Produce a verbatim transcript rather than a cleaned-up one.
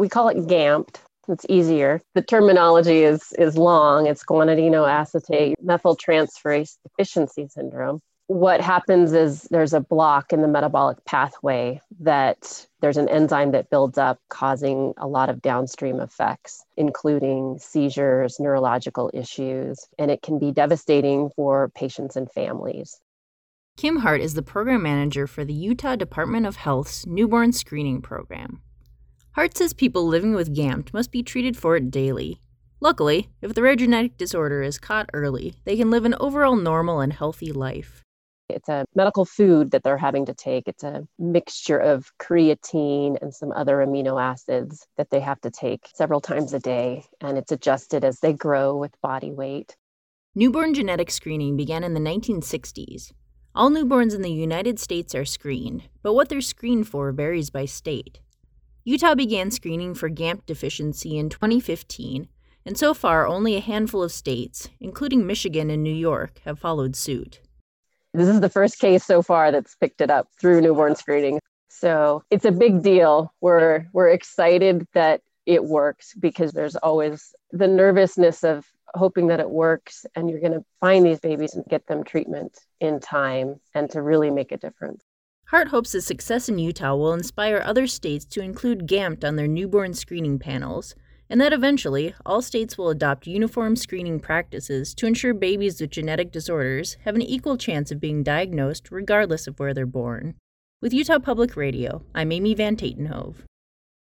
We call it GAMT. It's easier. The terminology is is long. It's guanidino acetate methyltransferase deficiency syndrome. What happens is there's a block in the metabolic pathway that there's an enzyme that builds up, causing a lot of downstream effects, including seizures, neurological issues, and it can be devastating for patients and families. Kim Hart is the program manager for the Utah Department of Health's newborn screening program. Hart says people living with GAMT must be treated for it daily. Luckily, if the rare genetic disorder is caught early, they can live an overall normal and healthy life. It's a medical food that they're having to take. It's a mixture of creatine and some other amino acids that they have to take several times a day, and it's adjusted as they grow with body weight. Newborn genetic screening began in the nineteen sixties. All newborns in the United States are screened, but what they're screened for varies by state. Utah began screening for GAMT deficiency in twenty fifteen, and so far only a handful of states, including Michigan and New York, have followed suit. This is the first case so far that's picked it up through newborn screening. So it's a big deal. We're we're excited that it works because there's always the nervousness of hoping that it works and you're going to find these babies and get them treatment in time and to really make a difference. Hart hopes the success in Utah will inspire other states to include GAMT on their newborn screening panels, and that eventually all states will adopt uniform screening practices to ensure babies with genetic disorders have an equal chance of being diagnosed regardless of where they're born. With Utah Public Radio, I'm Amy Van Tatenhove.